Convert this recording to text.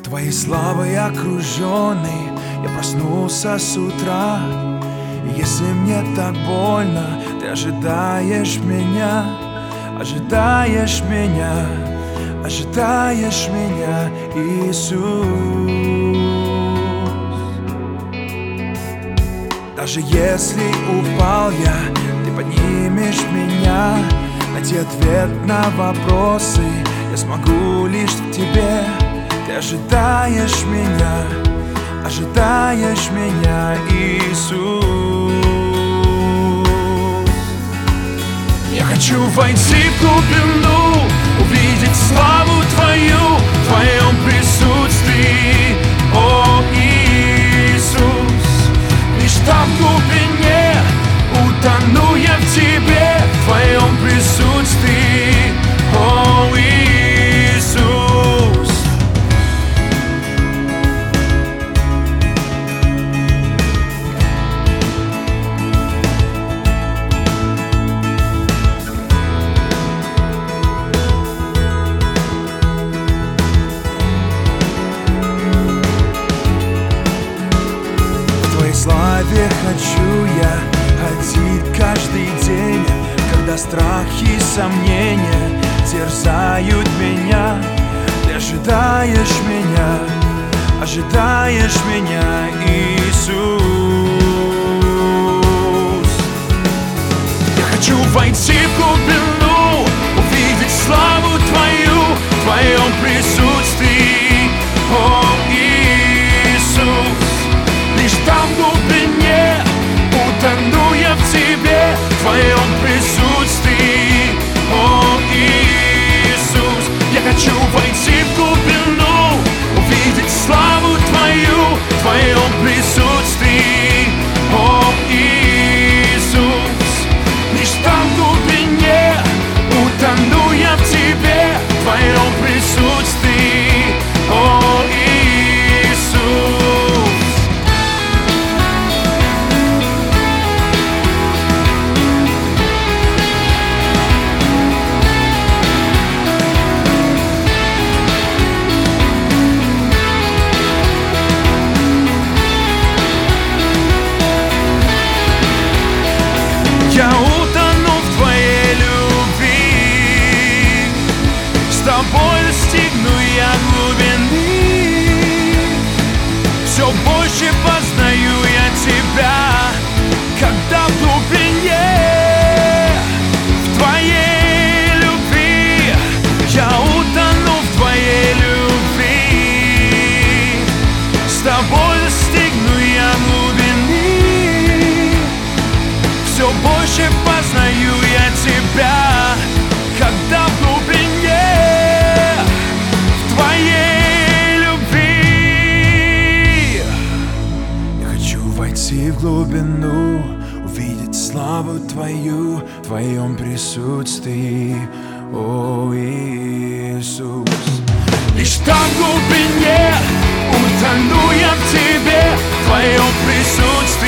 Твоей славой окруженный я проснулся с утра. И если мне так больно, ты ожидаешь меня, ожидаешь меня, ожидаешь меня, Иисус. Даже если упал я, ты поднимешь меня. Найти ответ на вопросы я смогу лишь в тебе. Ты ожидаешь меня, Иисус. Я хочу войти в глубину, увидеть славу Твою в Твоем присутствии, о Иисус. Лишь там в глубине утону я в Тебе, в Твоем присутствии, о Иисус. В славе хочу я ходить каждый день, когда страх и сомнения терзают меня. Ты ожидаешь меня, Иисус. Я хочу войти в глубину, увидеть славу Твою в Твоем присутствии, о Иисус. Лишь там в глубине утону я в Тебе, в Твоем присутствии, о Иисус. Я хочу войти в глубину, увидеть славу Твою в Твоем присутствии, о Иисус. Лишь там в глубине утону я в Тебе, в Твоем присутствии, о Иисус. Я утону в Твоей любви, с Тобой достигну я глубины. Все больше познаю я Тебя, когда в глубине, в Твоей любви. Я утону в Твоей любви, с Тобой достигну я глубины. Все больше познаю я Тебя, когда в глубине, в Твоей любви. Я хочу войти в глубину, увидеть славу Твою в Твоем присутствии, о Иисус. Лишь там в глубине утону я в Тебе, в Твоем присутствии,